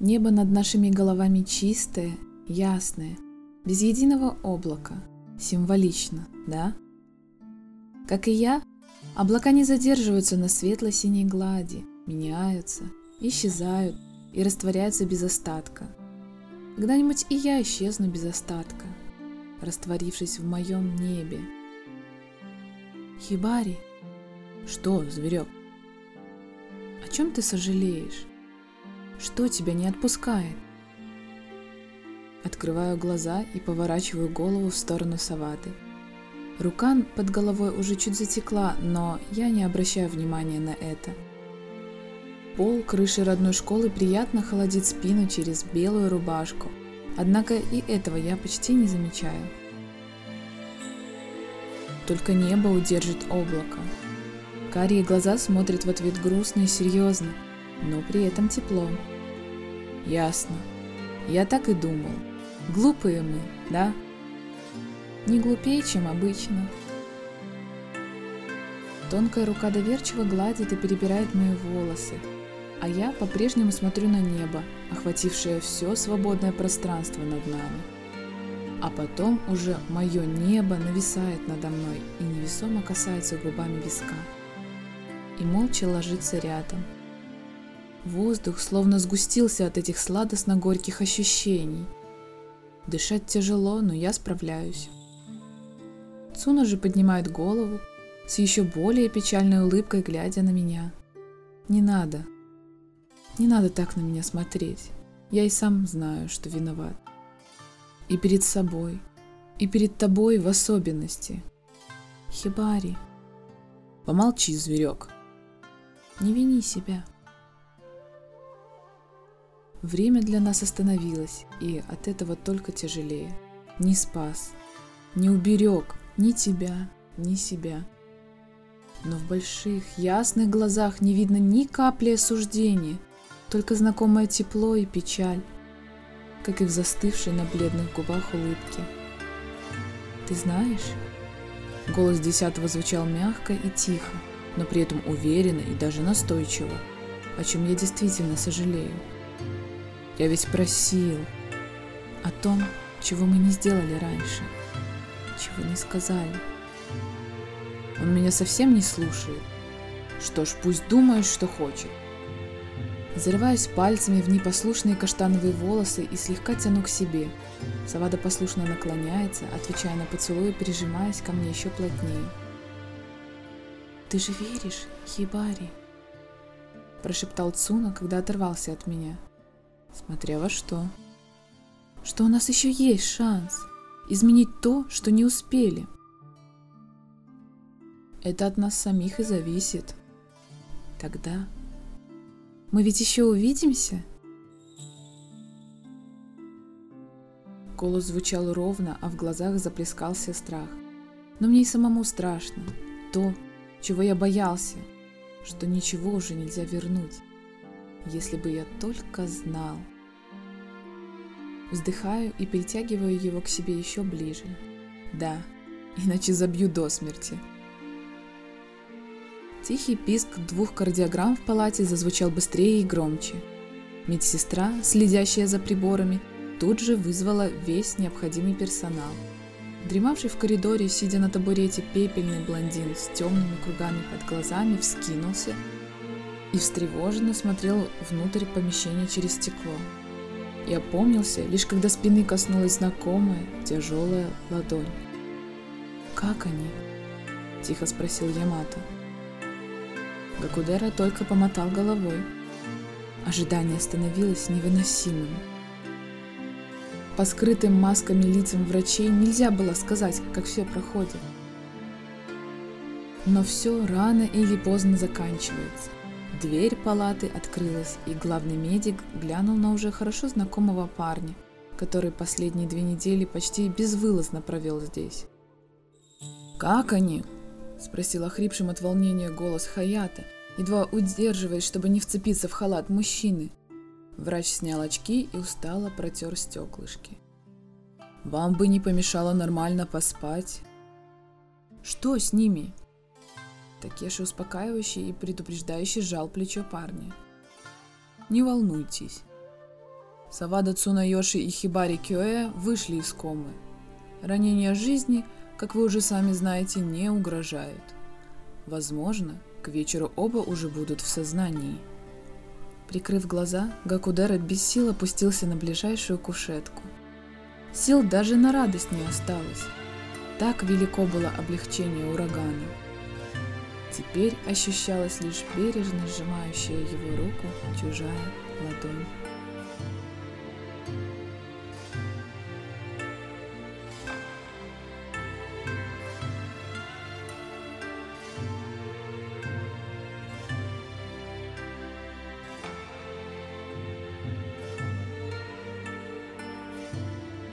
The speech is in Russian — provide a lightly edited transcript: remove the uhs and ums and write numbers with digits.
Небо над нашими головами чистое, ясное, без единого облака. Символично, да? Как и я, облака не задерживаются на светло-синей глади, меняются, исчезают и растворяются без остатка. Когда-нибудь и я исчезну без остатка, растворившись в моем небе. Хибари. Что, зверек? О чем ты сожалеешь? Что тебя не отпускает? Открываю глаза и поворачиваю голову в сторону Савады. Рука под головой уже чуть затекла, но я не обращаю внимания на это. Пол крыши родной школы приятно холодит спину через белую рубашку, однако и этого я почти не замечаю. Только небо удержит облако. Карие глаза смотрят в ответ грустно и серьезно, но при этом тепло. Ясно. Я так и думал. Глупые мы, да? Не глупее, чем обычно. Тонкая рука доверчиво гладит и перебирает мои волосы, а я по-прежнему смотрю на небо, охватившее все свободное пространство над нами. А потом уже мое небо нависает надо мной и невесомо касается губами виска. И молча ложится рядом. Воздух словно сгустился от этих сладостно-горьких ощущений. Дышать тяжело, но я справляюсь. Цуна же поднимает голову, с еще более печальной улыбкой глядя на меня. Не надо так на меня смотреть. Я и сам знаю, что виноват. И перед собой, и перед тобой в особенности. Хибари. Помолчи, зверек. Не вини себя. Время для нас остановилось, и от этого только тяжелее. Не спас, не уберег ни тебя, ни себя. Но в больших, ясных глазах не видно ни капли осуждения, только знакомое тепло и печаль, как и в застывшей на бледных губах улыбке. Ты знаешь? Голос 10-го звучал мягко и тихо, но при этом уверенно и даже настойчиво, о чем я действительно сожалею. Я ведь просил о том, чего мы не сделали раньше, чего не сказали. Он меня совсем не слушает. Что ж, пусть думает, что хочет. Зарываюсь пальцами в непослушные каштановые волосы и слегка тяну к себе. Савада послушно наклоняется, отвечая на поцелуй, прижимаясь ко мне еще плотнее. «Ты же веришь, Хибари?» прошептал Цуна, когда оторвался от меня. Смотря во что. Что у нас еще есть шанс изменить то, что не успели. Это от нас самих и зависит. Тогда мы ведь еще увидимся? Голос звучал ровно, а в глазах заплескался страх. Но мне и самому страшно. То, чего я боялся, что ничего уже нельзя вернуть. Если бы я только знал. Вздыхаю и притягиваю его к себе еще ближе. Да, иначе забью до смерти. Тихий писк 2 кардиограмм в палате зазвучал быстрее и громче. Медсестра, следящая за приборами, тут же вызвала весь необходимый персонал. Дремавший в коридоре, сидя на табурете, пепельный блондин с темными кругами под глазами вскинулся и встревоженно смотрел внутрь помещения через стекло. И опомнился, лишь когда спины коснулась знакомая, тяжелая ладонь. «Как они?» – тихо спросил Ямато. Гакудера только помотал головой. Ожидание становилось невыносимым. По скрытым масками лицам врачей нельзя было сказать, как все проходит. Но все рано или поздно заканчивается. Дверь палаты открылась, и главный медик глянул на уже хорошо знакомого парня, который последние 2 недели почти безвылазно провел здесь. «Как они?» – спросил охрипшим от волнения голос Хаята, едва удерживаясь, чтобы не вцепиться в халат мужчины. Врач снял очки и устало протер стеклышки. «Вам бы не помешало нормально поспать». «Что с ними?» Такеши успокаивающе и предупреждающе сжал плечо парня. «Не волнуйтесь. Савада Цунайоши и Хибари Кёэ вышли из комы. Ранения жизни, как вы уже сами знаете, не угрожают. Возможно, к вечеру оба уже будут в сознании. Прикрыв глаза, Гакудера без сил опустился на ближайшую кушетку. Сил даже на радость не осталось. Так велико было облегчение урагана. Теперь ощущалась лишь бережно сжимающая его руку чужая ладонь.